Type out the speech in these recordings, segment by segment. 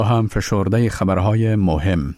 هم فشرده خبرهای مهم.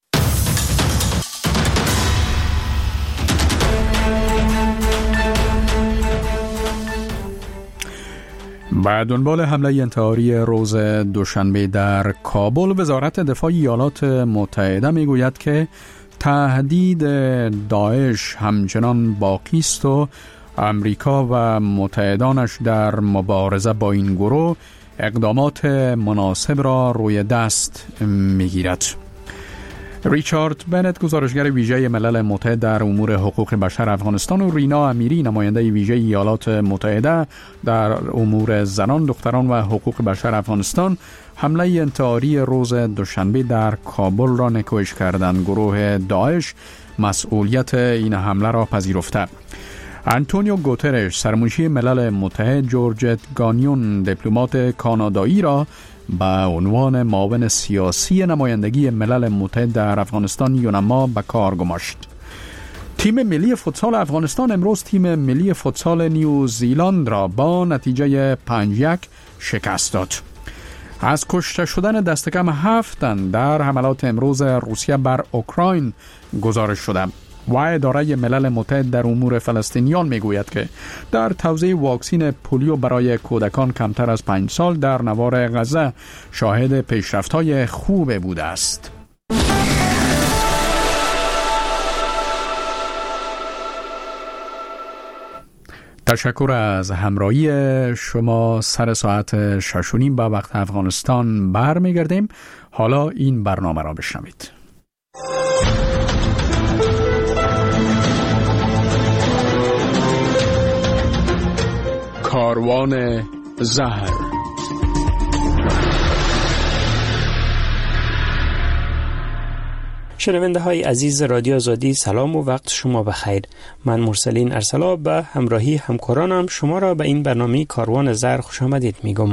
با دنبال حمله انتحاری روز دوشنبه در کابل، وزارت دفاع ایالات متحده میگوید که تهدید داعش همچنان باقی است و امریکا و متحدانش در مبارزه با این گروه اقدامات مناسب را روی دست میگیرد. ریچارد بنت، گزارشگر ویژه ملل متحد در امور حقوق بشر افغانستان، و رینا امیری، نماینده ویژه ایالات متحده در امور زنان، دختران و حقوق بشر افغانستان، حمله انتحاری روز دوشنبه در کابل را نکوهش کردند. گروه داعش مسئولیت این حمله را پذیرفته. آنتونیو گوترش، سرمنشی ملل متحد، جورجت گانیون، دیپلمات کانادایی، را به عنوان معاون سیاسی نمایندگی ملل متحد در افغانستان یونما به کار گماشت. تیم ملی فوتسال افغانستان امروز تیم ملی فوتسال نیوزیلند را با نتیجه 5-1 شکست داد. از کشته شدن دست کم 7 تن در حملات امروز روسیه بر اوکراین گزارش شده و اداره ملل متحد در امور فلسطینیان میگوید که در توزیع واکسین پولیو برای کودکان کمتر از 5 سال در نوار غزه شاهد پیشرفت‌های خوب بوده است. تشکر از همراهی شما. سر ساعت 6:30 به وقت افغانستان برمیگردیم. حالا این برنامه را بشنوید. کاروان زهر. شنونده های عزیز رادیو آزادی، سلام و وقت شما بخیر. من مرسلین ارسلا به همراهی همکارانم شما را به این برنامه کاروان زهر خوش آمدید میگم.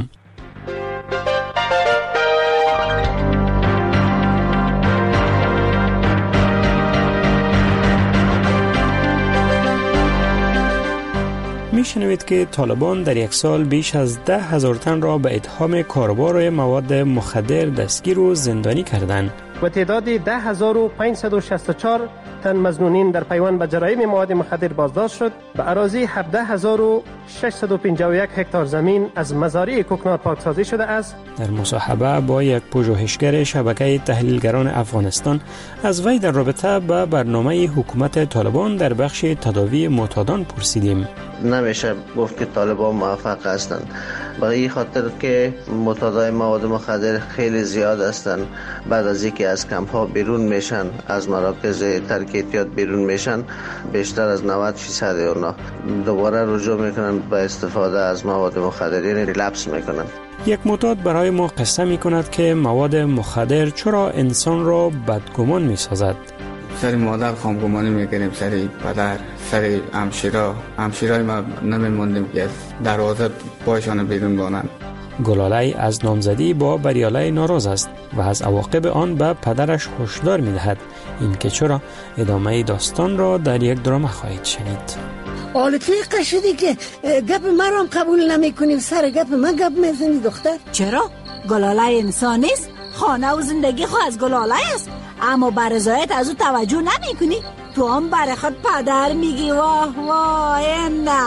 میشنوید که طالبان در یک سال بیش از 10,000 تن را به اتهام کاروبار مواد مخدر دستگیر و زندانی کردند و تعداد 10,564 تن مظنونین در پیوند به جرایم مواد مخدر بازداشت شد. به اراضی 17,651 هکتار زمین از مزارع کوکنار پاکسازی شده است. در مصاحبه با یک پژوهشگر شبکه تحلیلگران افغانستان از وی در رابطه با برنامه حکومت طالبان در بخش تداوی معتادان پرسیدیم. نمیشه گفت که طالبان موفق هستند، برای این خاطر که معتادای مواد مخدر خیلی زیاد هستند. بعد از اینکه از کمپ ها بیرون میشن، از مراکز ترک اعتیاد بیرون میشن، بیشتر از 90% اونا دوباره رجوع میکنن به استفاده از مواد مخدر، یعنی ریلپس میکنن. یک معتاد برای ما قصه میکند که مواد مخدر چرا انسان را بدگمان میسازد. سر مادر خامگمانی میکنیم، سر پدر، سر همشیرای ما نمیموندیم که دروازه پایشان بیرون بانند. گلاله از نامزدی با بریاله ناراض است و از عواقب آن به پدرش هشدار میدهد. این که چرا ادامه داستان را در یک درام خواهید شنید. حالا توی قشدی که گپ مرام قبول نمی کنی، سر گپ من گپ میزنی دختر. چرا؟ گلاله انسان نیست؟ خانه و زندگی خو از گلاله است، اما برزایت از او توجه نمی کنی. تو هم برای خود پدر میگی. واه واه نه.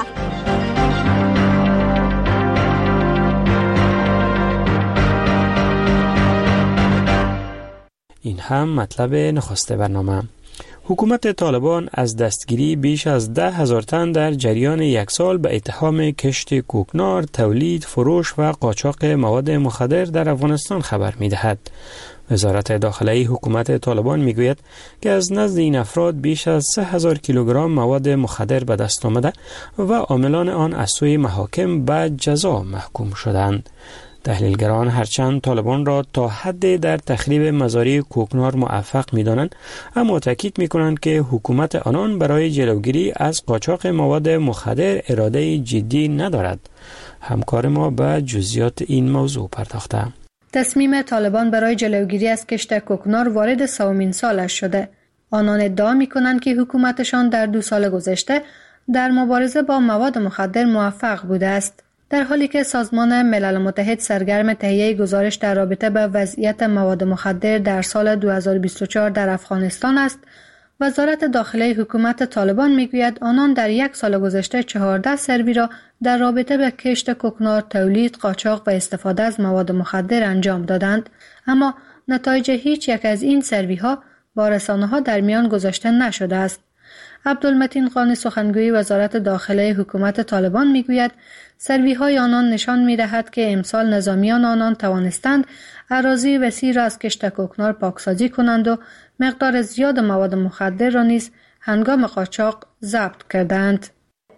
این هم مطلب نخست برنامه. حکومت طالبان از دستگیری بیش از 10,000 تن در جریان یک سال به اتهام کشت کوکنار، تولید، فروش و قاچاق مواد مخدر در افغانستان خبر می‌دهد. وزارت داخلی حکومت طالبان میگوید که از نزد این افراد بیش از 3,000 کیلوگرم مواد مخدر به دست آمده و عاملان آن از سوی محاکم به جزا محکوم شدند. تحلیلگران هرچند طالبان را تا حد در تخریب مزارع کوکنار موفق می‌دانند، اما تاکید می‌کنند که حکومت آنان برای جلوگیری از قاچاق مواد مخدر اراده جدی ندارد. همکار ما به جزئیات این موضوع پرداخته. تصمیم طالبان برای جلوگیری از کشت کوکنار وارد 3مین سالش شده. آنان ادعا می‌کنند که حکومتشان در 2 سال گذشته در مبارزه با مواد مخدر موفق بوده است. در حالی که سازمان ملل متحد سرگرم تهیه گزارش در رابطه با وضعیت مواد مخدر در سال 2024 در افغانستان است، وزارت داخله حکومت طالبان میگوید آنان در یک سال گذشته 14 سروی را در رابطه با کشت کوکنار، تولید، قاچاق و استفاده از مواد مخدر انجام دادند، اما نتایج هیچ یک از این سروی ها با رسانه ها در میان گذاشته نشده است. عبدالمتین قانی سخنگوی وزارت داخله حکومت طالبان میگوید سروی های آنان نشان می‌دهد که امسال نظامیان آنان توانستند اراضی وسیع را از کشت کوکنار پاکسازی کنند و مقدار زیاد مواد مخدر را نیز هنگام قاچاق ضبط کردند.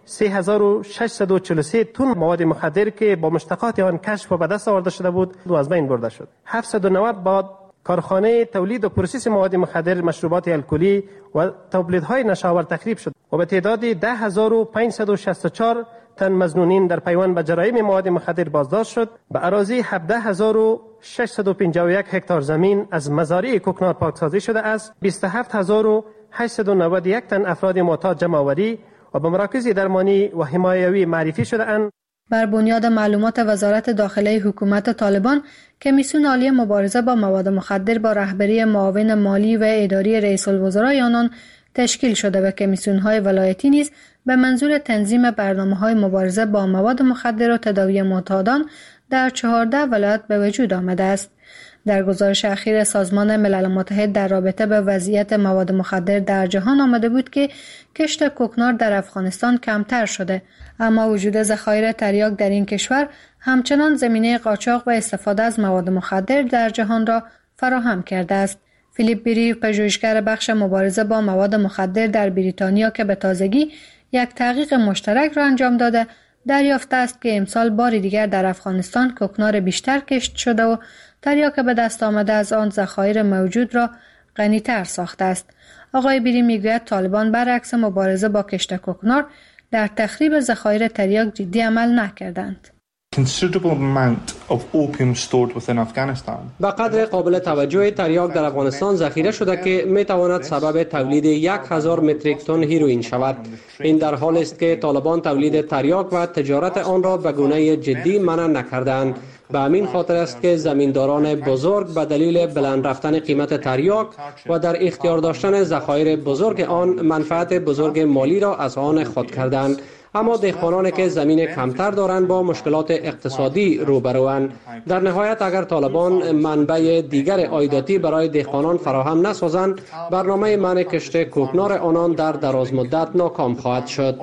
3643 تن مواد مخدر که با مشتقات آن کشف و به دست آورده شده بود از بین برده شد. 790 با کارخانه تولید و پروسس مواد مخدر، مشروبات الکلی و تولیدهای نشاور تخریب شد و به تعداد 10564 تن مظنونین در پیوند به جرایم مواد مخدر بازداشت شد. به اراضی 17651 هکتار زمین از مزارع کوکنار پاکسازی شده است. 27891 تن افراد معتاد جمع آوری و به مراکز درمانی و حمایوی معرفی شده اند. بر بنیاد معلومات وزارت داخله حکومت طالبان، کمیسیون عالی مبارزه با مواد مخدر با رهبری معاون مالی و اداری رئیس الوزرای آنان تشکیل شده و کمیسیون‌های ولایتی نیز به منظور تنظیم برنامه‌های مبارزه با مواد مخدر و تداوی معتادان در 14 ولایت به وجود آمده است. در گزارش اخیر سازمان ملل متحد در رابطه با وضعیت مواد مخدر در جهان آمده بود که کشت کوکنار در افغانستان کمتر شده، اما وجود ذخایر تریاک در این کشور همچنان زمینه قاچاق و استفاده از مواد مخدر در جهان را فراهم کرده است. فیلیپ بیری، پژوهشگر بخش مبارزه با مواد مخدر در بریتانیا که به تازگی یک تحقیق مشترک را انجام داده، دریافته است که امسال بار دیگر در افغانستان کوکنار بیشتر کشت شده و تریاک به دست آمده از آن ذخایر موجود را غنی‌تر ساخته است. آقای بیری میگوید طالبان برعکس مبارزه با کشت کوکنار در تخریب ذخایر تریاک جدی عمل نکردند. به قدر قابل توجه تریاک در افغانستان ذخیره شده که می تواند سبب تولید 1000 متریک تن هیروئین شود. این در حالی است که طالبان تولید تریاک و تجارت آن را به گونه جدی منع نکردند. به همین خاطر است که زمینداران بزرگ به دلیل بلند رفتن قیمت تریاک و در اختیار داشتن ذخایر بزرگ آن منفعت بزرگ مالی را از آن خود کردند. اما دهقانانی که زمین کمتر دارند با مشکلات اقتصادی روبروند. در نهایت اگر طالبان منبع دیگر عایداتی برای دهقانان فراهم نسازند، برنامه منع کشت کوکنار آنان در دراز مدت ناکام خواهد شد.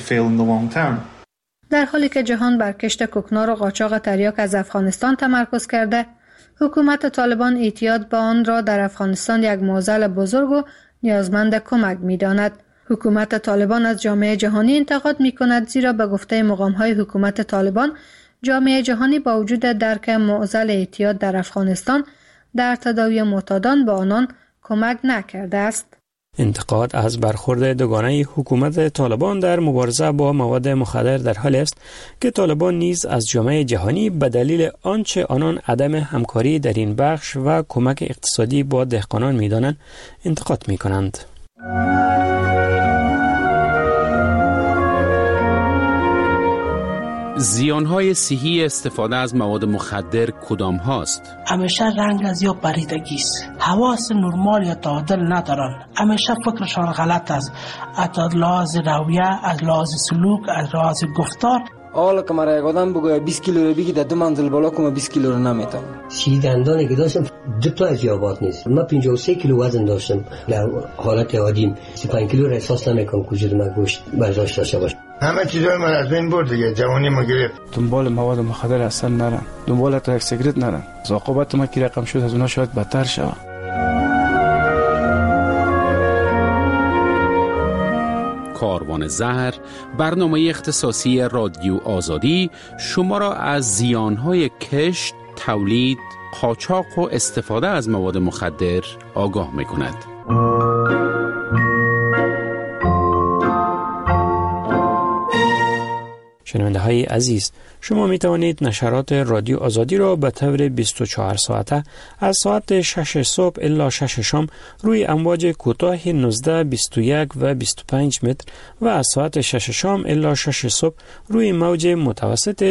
در حالی که جهان بر کشت کوکنار و قاچاق تریاک از افغانستان تمرکز کرده، حکومت طالبان اعتیاد به آن را در افغانستان یک معضل بزرگ و نیازمند کمک می‌داند. حکومت طالبان از جامعه جهانی انتقاد می‌کند زیرا به گفته مقام‌های حکومت طالبان، جامعه جهانی با وجود درک معضل اعتیاد در افغانستان در تداوی معتادان به آنان کمک نکرده است. انتقاد از برخورد دوگانه حکومت طالبان در مبارزه با مواد مخدر در حالی است که طالبان نیز از جامعه جهانی به دلیل آنچه آنان عدم همکاری در این بخش و کمک اقتصادی با دهقانان می‌دانند انتقاد می‌کنند. زیانهای صحی استفاده از مواد مخدر کدام هاست؟ همیشه رنگ از یا پریدگی است. حواس نرمال یا تعادل ندارن. همیشه فکرشان غلط است. از لحاظ رویه، از لحاظ سلوک، از لحاظ گفتار. حالا که مرا یک آدم بگوید 20 کیلو رو بگی در 2 منزل بالا کنم 20 کیلو رو نمیتونم. دندانی که داشتم 2 تا از یابات نیست. من 53 کیلو وزن داشتم. در حالت عادی 35 کیلو را احساس نمیکنم که وجود من گوشت برداشت داشته باشه. همه چیزای من از بین برد دیگه، جوانی ما گرفت. دنبال مواد مخدر اصلا نرم، دنبال تا یک سیگرت نرم. عاقبت ما که رقم شد از اونها شاید بدتر شود. کاروان زهر، برنامه اختصاصی رادیو آزادی شما را از زیانهای کشت، تولید، قاچاق و استفاده از مواد مخدر آگاه می‌کند. شنونده های عزیز، شما می توانید نشرات رادیو آزادی را به طور 24 ساعته از ساعت 6 صبح الی 6 شام روی امواج کوتاه 19، 21 و 25 متر و از ساعت 6 شام الی 6 صبح روی موج متوسط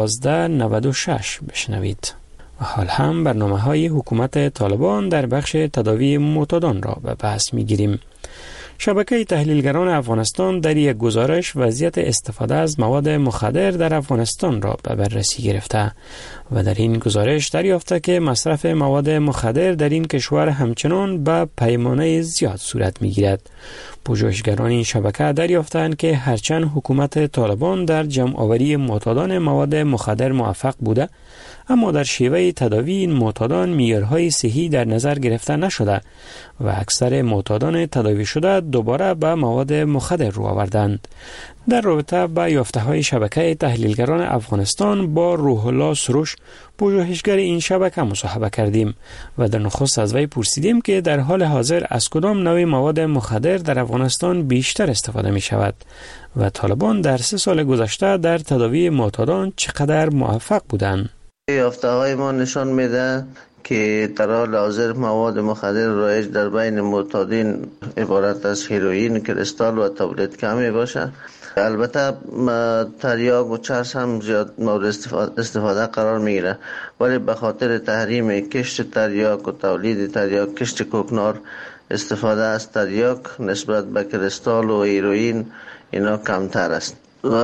1296 بشنوید. و حال هم برنامه‌های حکومت طالبان در بخش تداوی معتادان را به بحث می‌گیریم. شبکه تحلیلگران افغانستان در یک گزارش وضعیت استفاده از مواد مخدر در افغانستان را به بررسی گرفته و در این گزارش دریافته که مصرف مواد مخدر در این کشور همچنان به پیمانه زیاد صورت می‌گیرد. پژوهشگران این شبکه دریافتند که هرچند حکومت طالبان در جمع‌آوری معتادان مواد مخدر موفق بوده، اما در شیوه تداوی این معتادان معیارهای صحی در نظر گرفته نشده و اکثر معتادان تداوی شده دوباره به مواد مخدر رو آوردند. در رابطه با یافته‌های شبکه تحلیلگران افغانستان با روح الله سروش، پژوهشگر این شبکه، مصاحبه کردیم و در نخست از وی پرسیدیم که در حال حاضر از کدام نوع مواد مخدر در افغانستان بیشتر استفاده می شود و طالبان در 3 سال گذشته در تداوی معتادان چقدر موفق بودند. یافته‌های ما نشان میده که در حال حاضر مواد مخدر رایج در بین معتادین عبارت از هیروئین، کریستال و تابلت کمی باشه. البته تریاک و چرس هم زیاد مورد استفاده قرار میگیره، ولی به خاطر تحریم کشت تریاک و تولید تریاک، کشت کوکنار، استفاده از تریاک نسبت به کریستال و هیروئین اینا کمتر است.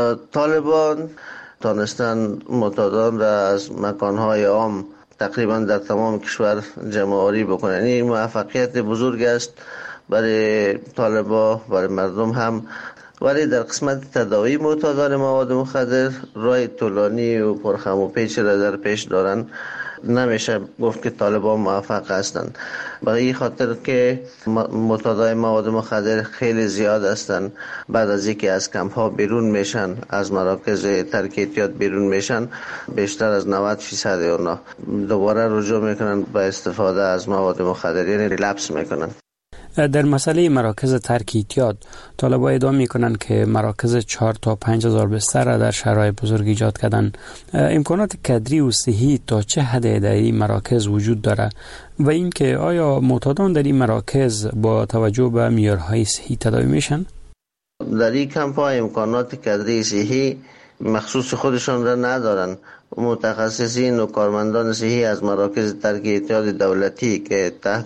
طالبان تانستن معتادان را از مکانهای عام تقریبا در تمام کشور جمع‌آوری بکنن. این موفقیت بزرگ است برای طالبان، برای مردم هم، ولی در قسمت تداوی معتادان مواد مخدر راه طولانی و پرخم و پیچ را در پیش دارن. نمیشه گفت که طالبان موفق هستند، به این خاطر که معتادای مواد مخدر خیلی زیاد هستند. بعد از اینکه از کمپ ها بیرون میشن، از مراکز ترک اعتیاد بیرون میشن، بیشتر از 90% اونا دوباره رجوع میکنن به استفاده از مواد مخدر، یعنی ریلپس میکنن. در مسئله مراکز ترک اعتیاد، طالبان ادعا میکنند که مراکز 4 تا 5 هزار بستر را در شهرهای بزرگ ایجاد کردن. امکانات کادری و صحی تا چه حد در این مراکز وجود داره و اینکه آیا معتادان در این مراکز با توجه به معیارهای صحی تداوی میشن؟ در این کمپ ها امکانات کادری صحی مخصوص خودشان را ندارن. متخصصین و کارمندان صحی از مراکز ترک اعتیاد دولتی که تحت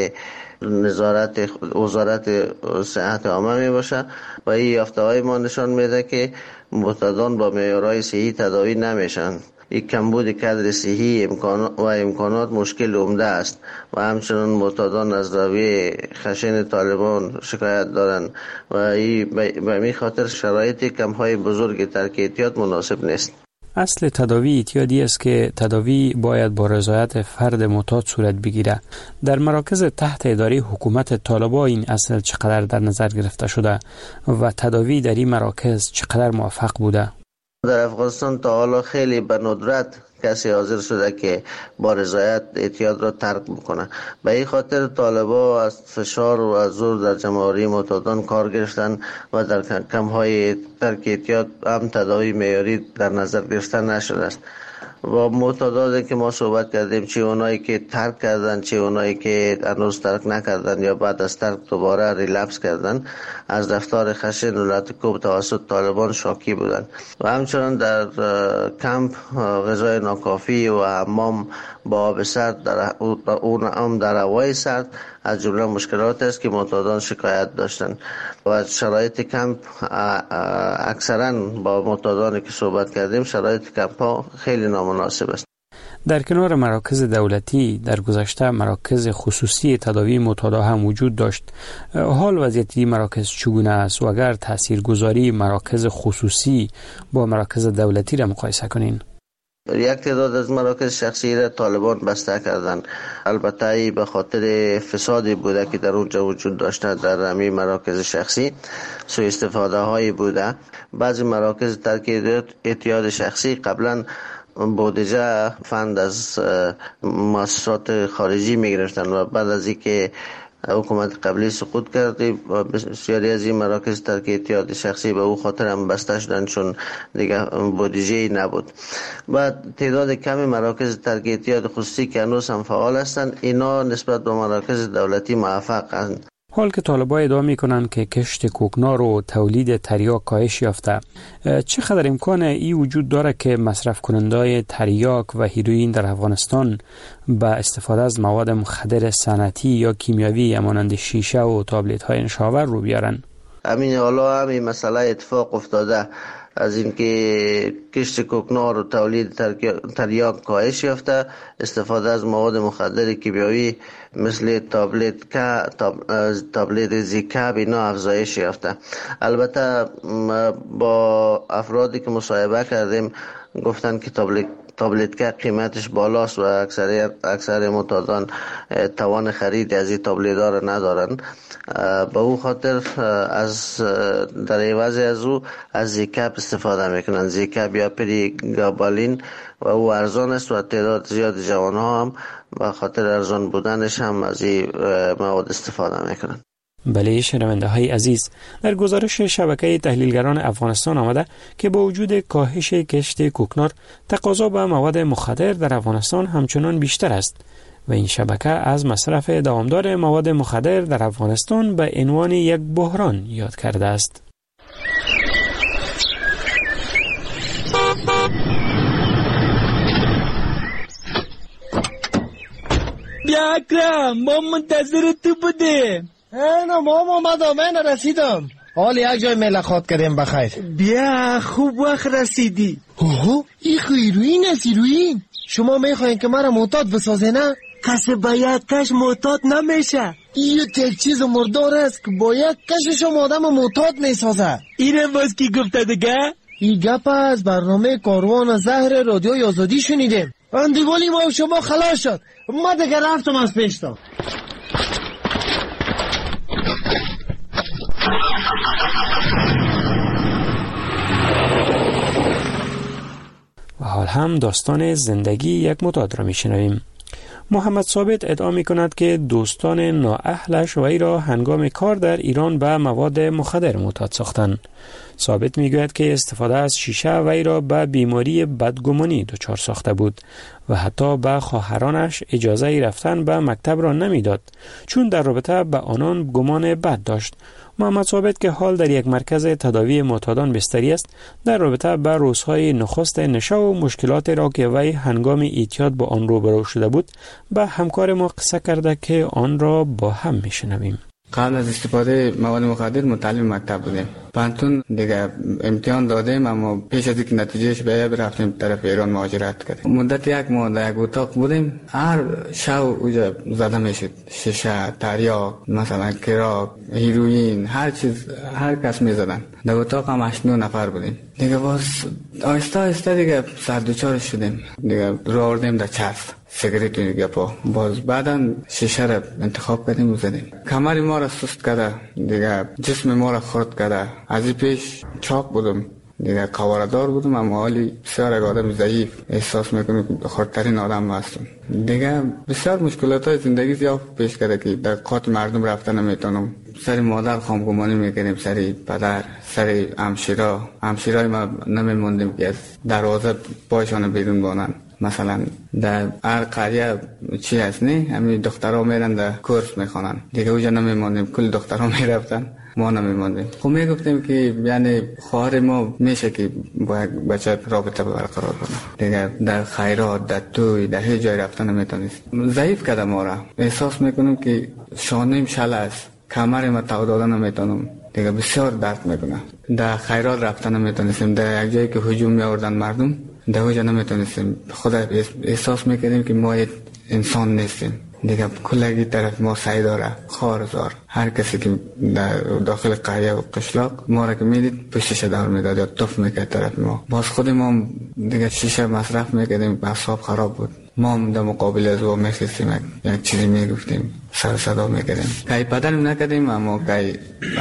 نظارت وزارت صحت عامه می باشه و این یافته‌های ما نشان میده که معتادان با معیارهای صحی تداوی نمیشن. این کمبود کادر صحی و امکانات مشکل عمده است و همچنان معتادان از روی خشن طالبان شکایت دارند و این به این خاطر شرایط کمپ‌های بزرگ ترک اعتیاد مناسب نیست. اصل تداوی اعتیادی است که تداوی باید با رضایت فرد معتاد صورت بگیره. در مراکز تحت اداره حکومت طالبان این اصل چقدر در نظر گرفته شده و تداوی در این مراکز چقدر موفق بوده؟ در افغانستان تا حالا خیلی به ندرت کسی حاضر شده که با رضایت اعتیاد را ترک بکنه. به این خاطر طالبان از فشار و از زور در جمع‌آوری معتادان کار گرفتن و در کمپ‌های ترک اعتیاد هم تداوی معیاری در نظر گرفته نشده است. و معتادانی که ما صحبت کردیم، چه اونایی که ترک کردن، چه اونایی که هنوز ترک نکردن یا بعد از ترک دوباره ریلپس کردن، از رفتار خشن و لطکوب توسط طالبان شاکی بودند و همچنان در کمپ غذای ناکافی و حمام با آب سرد در هوای سرد از جمله مشکلات است که معتادان شکایت داشتند و شرایط کمپ اکثرا با معتادانی که صحبت کردیم شرایط کمپ ها خیلی نامناسب است. در کنار مراکز دولتی در گذشته مراکز خصوصی تداوی معتادا هم وجود داشت. حال وضعیت این مراکز چگونه است و اگر تاثیرگذاری مراکز خصوصی با مراکز دولتی را مقایسه کنین؟ یک تعداد از مراکز شخصی را طالبان بسته کردند. البته به خاطر فسادی بوده که در اونجا وجود داشته. در همین مراکز شخصی سوء استفاده هایی بوده. بعضی مراکز ترک اعتیاد شخصی قبلا بودجه فند از مؤسسات خارجی میگرفتن و بعد از اینکه حکومت قبلی سقوط کرد و بسیاری از این مراکز ترک احتیاط شخصی به او خاطر هم بسته شدند چون دیگه بودجه نبود. و تعداد کمی مراکز ترک احتیاط خصوصی که هنوز هم فعال هستند، اینا نسبت به مراکز دولتی موفق هستند. حال که طالبان ادعا میکنند که کشت کوکنار و تولید تریاک کاهش یافته، چقدر امکان این وجود داره که مصرف کنندای تریاک و هیروئین در افغانستان با استفاده از مواد مخدر صنعتی یا کیمیاوی مانند شیشه و تابلت های نشاور رو بیارن؟ همین حالا همین مسئله اتفاق افتاده از اینکه کشت کوکنار و تولید تریاک کاهش یافته، استفاده از مواد مخدر کیمیاوی مثل تابلت زیکا اینا افزایش یافته. البته با افرادی که مصاحبه کردیم گفتن که تابلت که قیمتش بالاست و اکثر معتادان توان خرید از این تابلت ها را ندارن. به او خاطر در عوض از او از زیکاپ استفاده میکنن. زیکاپ یا پریگابالین و او ارزان است و تعداد زیاد جوان ها هم به خاطر ارزان بودنش هم از این مواد استفاده میکنن. بله شنونده های عزیز، در گزارش شبکه تحلیلگران افغانستان آمده که با وجود کاهش کشت کوکنار، تقاضا به مواد مخدر در افغانستان همچنان بیشتر است و این شبکه از مصرف دوامدار مواد مخدر در افغانستان به عنوان یک بحران یاد کرده است. بیا اکرم، ما منتظر تو بودیم. نه ماما من رسیدم. حال یک جای ملاقات کردیم بخیر. بیا خوب وقت رسیدی. اوه این هیروئین است. هیروئین شما میخواین که مرا معتاد بسازه نه؟ کسی با یک کش معتاد نمیشه. این یک چیز مردار است که با یک کش شما آدم معتاد میسازه. اینه باز کی گفته دیگه؟ این گپ از برنامه کاروان زهر رادیوی آزادی شنیدیم. اندیوالی ما شما خلاص شد. ما دیگه رفتم از پیشتا. و حال هم داستان زندگی یک معتاد را میشنویم. محمد ثابت ادعا می کند که دوستان نااهلش وی را هنگام کار در ایران به مواد مخدر معتاد ساختند. ثابت می گوید که استفاده از شیشه وی را به بیماری بدگمانی دچار ساخته بود و حتی به خواهرانش اجازه رفتن به مکتب را نمیداد چون در رابطه به آنان گمان بد داشت. محمد ثابت که حال در یک مرکز تداوی معتادان بستری است، در رابطه با روزهای نخست نشه و مشکلات را که وی هنگام اعتیاد با آن روبرو شده بود به همکار ما قصه کرده که آن را با هم میشنویم. قبل از استفاده مواد مخدر متعلم مکتب بودیم. پانتون دیگه امتحان دادیم، اما پیش از اینکه نتیجهش بیاد رفتیم طرف ایران مهاجرت کردیم. مدت یک ماه در یک اتاق بودیم. هر شب اونجا زده میشد شیشه، تریاک، مثلا کراک، هیروئین، هر چیز هر کس میزدن. در اتاق هم 8-9 نفر بودیم. دیگه باز آهسته آهسته دیگه سردوچار شدیم. دیگه رو آوردیم در چرخ سیگریت دیگه باز بعدا شیشه را انتخاب کردیم و زدیم. کمر ما را سست کرده، دیگه جسم ما را خرد کرده. از این پیش چاق بودم، دیگه قواردار بودم، اما حالی بسیار یک آدم ضعیف احساس میکنم که خردترین آدم هستم. دیگه بسیار مشکلات های زندگی زیاد پیش کرده که در قاط مردم رفتن نمیتونم. سر مادر خامگمانی میکنیم، سر پدر، سر همشیرای ما نمیموندیم که از دروازه پایشان بیرون بانن. مثلا در هر قریه چی هست نه، همین دخترها میرن در کورس میخوانن، دیگه اوجا نمیموندیم، کل دخترها میرفتن، ما نمیموندیم. خب میگفتیم که یعنی خواهر ما میشه که با یک بچه رابطه برقرار کنه. دیگه در خیرات، در توی، در هیچ جای رفتن نمیتونست. ضعیف کرده ما را. احساس میکنم که شانیم شل است، کمر ما تو دادن نمیتونم، دیگه بسیار درد میکنه. در خیرات رفتن نمیتونستیم، در یک جایی که هجوم میآوردن مردم در اوجا نمیتونستیم. خود احساس میکردیم که ما انسان نیستیم. دیگه کلگی طرف ما سعی داره، خارزار، هر کسی که در داخل قریه و قشلاق ما را که میدید پشتش دور میداد یا توف میکرد طرف ما. باز خود ما دیگه شیشه مصرف میکردیم، اعصاب خراب بود. ما هم در مقابل از او میخستیم، یک چیزی میگفتیم، سر صدا میکردیم. که پدرم نکردیم، اما که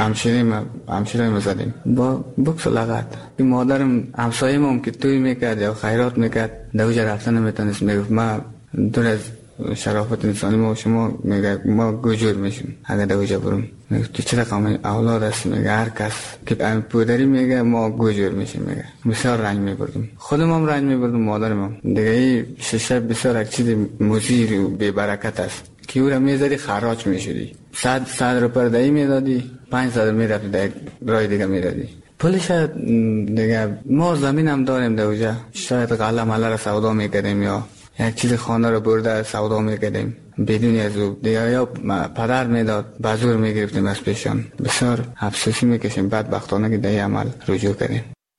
همشیریم مزدیم با بکس و لغت. مادرم همسایه هم که توی میکرد یا خیرات میکرد در اوجا رفتن نمیتونست. میگفت ما دور از شرافت انسانی ما و شما میگه ما گوجور میشیم اگر در اوجا برم. میگه تو چه رقم اولاد است؟ میگه هر کس که پدری میگه ما گوجور میشیم. میگه بسیار رنج میبردم، خودم هم رنج میبردم، مادرم هم. دیگه این شش بسیار یک چیز مزیر و بی برکت است که او را میزدی خراج میشدی. 100 روپیه دایی میدادی، 500 میرفتی در رای دیگه میدادی. پولش دیگه ما زمین هم داریم در اوجا، شاید غله مله را سودا میکردیم یا یک چیز خانه رو برده سودا میکردیم بدون از او دیگه، یا پدر میداد بازور میگرفتیم از پیشان. بسیار افسوسی میکشیم بدبختانه که در این عمل رجوع کردیم.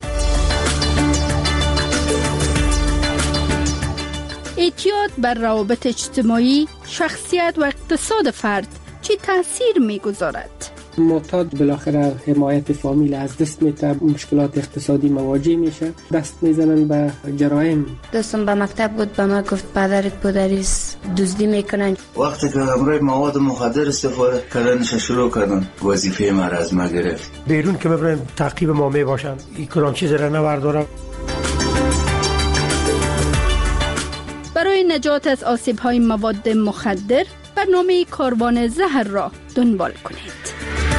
اعتیاد بر روابط اجتماعی، شخصیت و اقتصاد فرد چه تاثیر میگذارد؟ معتاد بالاخره حمایت فامیل از دست میده، مشکلات اقتصادی مواجه میشه، دست میزنن به جرایم. دوستم به مکتب بود، به من گفت پدرت پدریست دزدی میکنن. وقتی که امروز مواد مخدر استفاده کردنش شروع کردن، وظیفه ما را از ما گرفت. بیرون که ببرن تعقیب ما میباشن، این کدام چیز را نبردارم. برای نجات از آسیب‌های مواد مخدر برنامه کاروان زهر را دنبال کنید.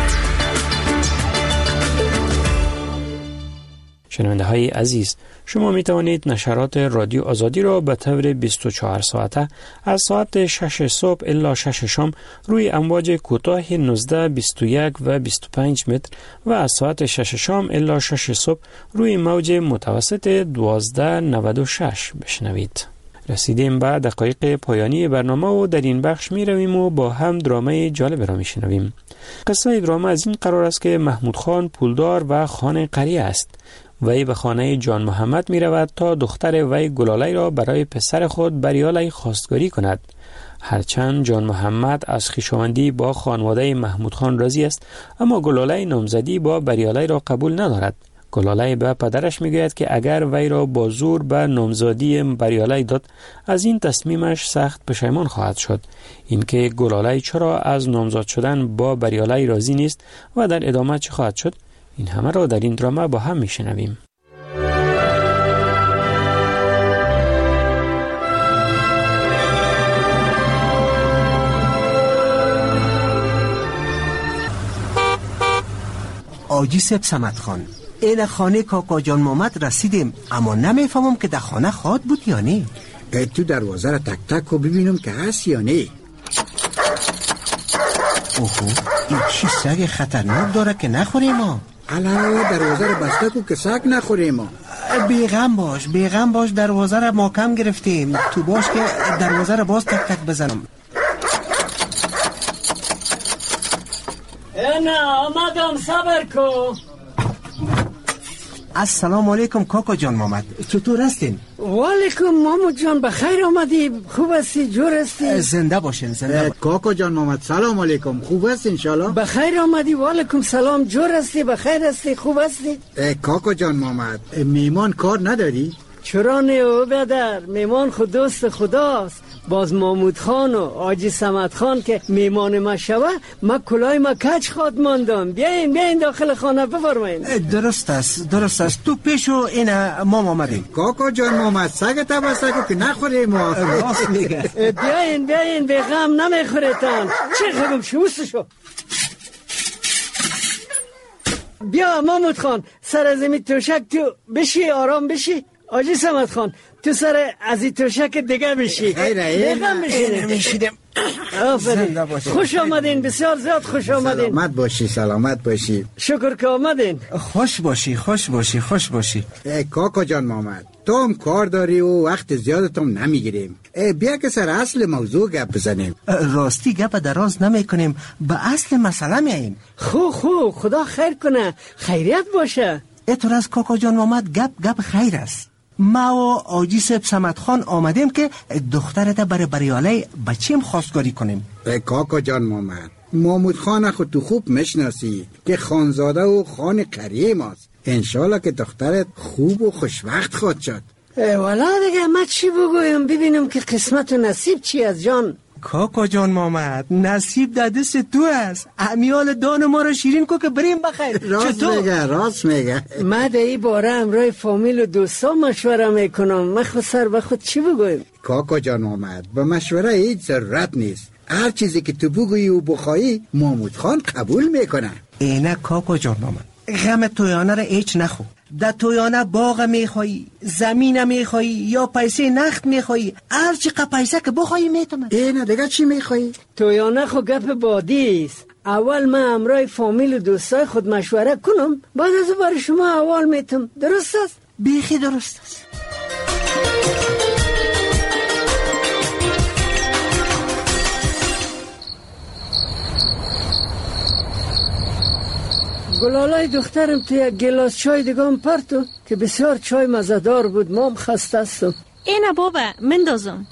شنونده های عزیز، شما می توانید نشرات رادیو آزادی را به طور 24 ساعته از ساعت 6 صبح الی 6 شام روی امواج کوتاه 19، 21 و 25 متر و از ساعت 6 شام الی 6 صبح روی موج متوسط 1296 بشنوید. رسیدیم به دقایق پایانی برنامه و در این بخش می رویم و با هم درامه جالب را می شنویم. قصه درامه از این قرار است که محمود خان پولدار و خان قریه است. وی به خانه جان محمد می رود تا دختر وی گلاله را برای پسر خود بریالی خواستگاری کند. هرچند جان محمد از خویشاوندی با خانواده محمود خان راضی است، اما گلاله نامزدی با بریالی را قبول ندارد. گلاله به پدرش میگوید که اگر وی را با زور به نامزدی بریالی داد، از این تصمیمش سخت پشیمان خواهد شد. اینکه گلاله چرا از نامزد شدن با بریالی راضی نیست و در ادامه چه خواهد شد، این همه را در این درامه با هم میشنویم. آجی سب سمت خان، این خانه کاکا جان محمد رسیدیم، اما نمیفهمم که در خانه خواد بود یا نه. تو دروازه را تک تک و ببینم که هست یا نه. اوهو، این چی سگ خطرناک داره که نخوریم ما؟ علاوه دروازه را بسته کو که سگ نخوریم ما. بیغم باش، دروازه را محکم گرفتیم. تو باش که دروازه را باز تک تک بزنم. نه آمدم، صبر کن. السلام علیکم کاکا جان محمد، چطور هستین؟ وعلیکم محمد جان، بخیر آمدی، خوب هستی، جور هستی؟ زنده باشین. کاکا جان محمد سلام علیکم، خوب هست انشالله؟ بخیر آمدی، وعلیکم سلام، جور هستی، بخیر هستی، خوب هستی؟ کاکا جان محمد، میمان کار نداری؟ چرا نه بدر، میمان خود دوست خداست. باز محمود خان و آجی سمت خان که میمان ما شوه، ما کلای ما کچ خواد ماندم. بیاین داخل خانه بفرمایین. درست است تو پیشو این ما آمدیم. کاکا جان محمد سگ تبسکو که نخوریم ما. راست میگه. بیاین به غم نمیخوریتن. چه خبم شو بیا محمود خان، سر زمین توشک تو بشی، آرام بشی. آجی سمت خان تو سر از این توشک دیگه بشی. خیره میشیدم. خوش آمدین، بسیار زیاد خوش آمدین. سلامت باشی. شکر که آمدین. خوش باشی. کاکا جان محمد، تو هم کار داری و وقت زیادتم نمیگیریم. بیا که سر اصل موضوع گپ بزنیم. راستی گپ دراز نمی کنیم، به اصل مسئله میاییم. خو خدا خیر کنه، خیریت باشه. اتور از کاکا جان محمد گپ خیر است. ما و آجی سب سمت خان آمدیم که دخترت برای بریالی بچیم خواستگاری کنیم. کاکا جان محمود خان خود تو خوب مشناسی که خانزاده و خان قریه ماست. انشالله که دخترت خوب و خوشوقت خواهد شد. والا دیگه ما چی بگویم، ببینم که قسمت و نصیب چی از جان. کاکا جان محمد، نصیب در دست تو است. امیال دان ما رو شیرین کو که بریم بخیر. راست میگه. ما در این باره امرای فامیل و دوستا مشوره میکنم. من خود سر به خود چی بگویم؟ کاکا جان آمد، به مشوره هیچ ضرورت نیست. هر چیزی که تو بگویی و بخوایی محمود خان قبول میکنه. اینه کاکا جان آمد، غم تویانه را هیچ نخو. در تویانه باغ میخوایی، زمین میخوایی یا پیسه نقد میخوایی، هر چقدر پیسه که بخوایی میتونم. اینه دیگه چی میخوایی؟ تویانه خو گپ بادی است. اول من همراه فامیل و دوستای خود مشوره کنم، بعد از برای شما اول میتونم. درست است؟ بیخی درست است. گلالای دخترم تو یک گلاس چای دیگم پرتو که بسیار چای مزه‌دار بود. مام خسته هستم. اینه بابا مندازم.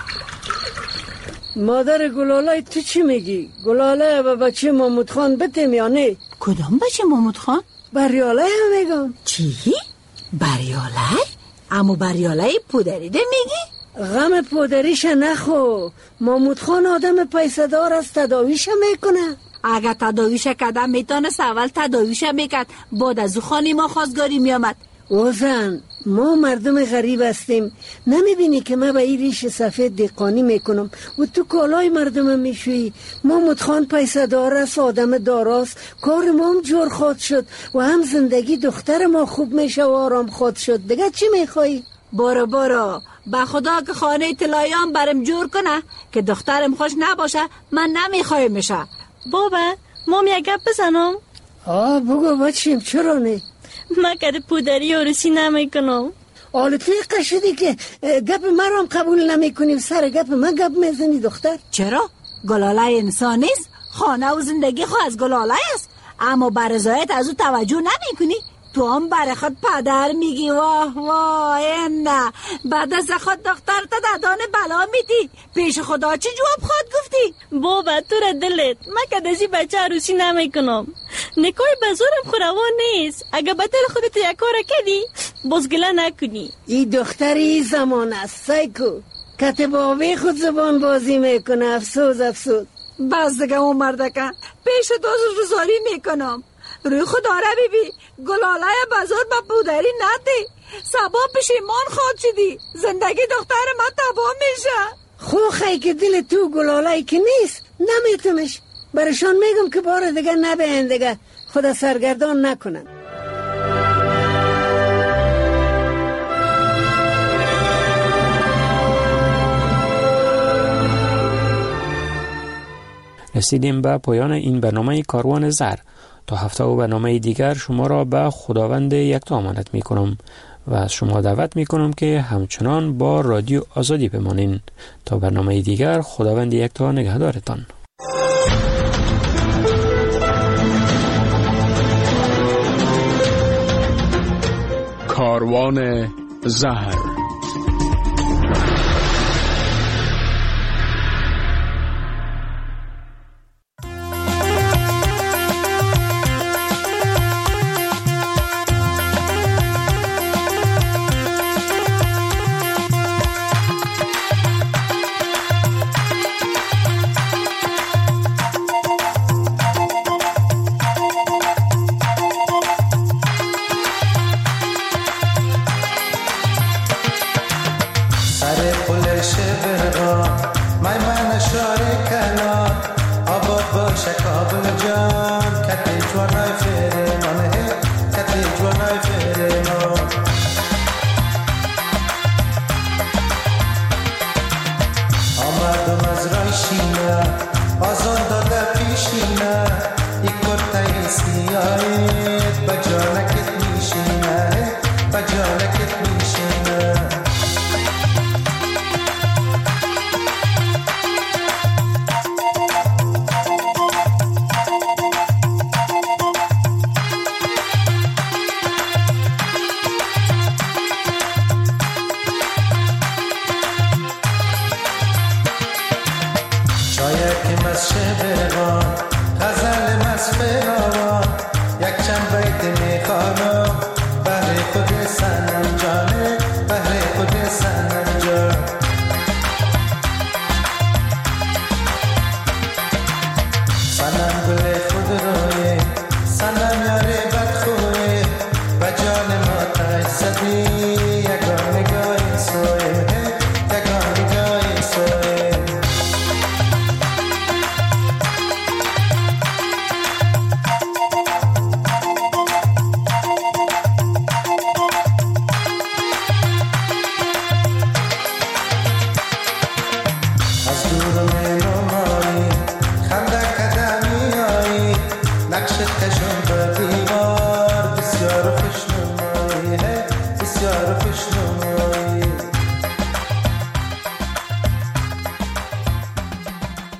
مادر گلالای تو چی میگی؟ گلالای و بچه محمود خان بتیم یا نه؟ کدام بچه محمود خان؟ بریالای هم میگم. چی؟ بریالای؟ اما بریالای پودریده میگی؟ غم پودریش نخو. محمود خان آدم پیسه دار است، تداویش میکنه. اگر تداویش کردم میتونست اول تداویش میکرد، بعد از او خانی ما خواستگاری میامد. اوزن ما مردم غریب هستیم، نمیبینی که من به این ریش سفید دقانی میکنم و تو کالای مردم میشوی. محمود خان پیسه دار است، آدم داراست، کار ما هم جور خود شد و هم زندگی دختر ما خوب میشه و آرام خود شد. دیگه چی میخوایی؟ برو به خدا که خانه طلاییان برم جور کنه که دخترم خوش نباشه من نمیخوایم میشه. بابا مام یک گپ بزنم؟ بگو بچیم. چرا نه؟ من کده پودری و رسی نمی کنم. توی قشدی که گپ من هم قبول نمی کنیم، سر گپ من گپ میزنی دختر. چرا؟ گلالای انسان نیست؟ خانه و زندگی خو از گلالای است، اما برزایت از او توجه نمی کنی؟ تو هم برای خود پدر میگی. واه نه، بعد از خود دختر تا دادان بلا میدی. پیش خدا چی جواب خود گفتی؟ بابا تو را دلت، من که دزی بچه عروسی نمی کنم. نکای بزرم خوروان نیست. اگه بطل خودت یک کار کردی بازگله نکنی. این دختری زمان است سایکو، کتباوی خود زبان بازی میکنه. افسوس بس دیگه اون مردکه پیش دوست روزاری میکنم. روی خدا را بیبی گلالای بزرگ با پودری ندی، سبا پشیمان خود شدی، زندگی دختر ما تباه میشه. خوخی که دل تو گلالای که نیست نمیتونش. برشان میگم که بار دیگه نبین، دیگه خدا سرگردان نکنن. رسیدیم به پایان این برنامه کاروان زر. تا هفته و برنامه دیگر شما را به خداوند یکتا امانت می کنم و از شما دعوت می کنم که همچنان با رادیو آزادی بمانین. تا برنامه دیگر خداوند یکتا نگهدارتان. کاروان زهر. کشان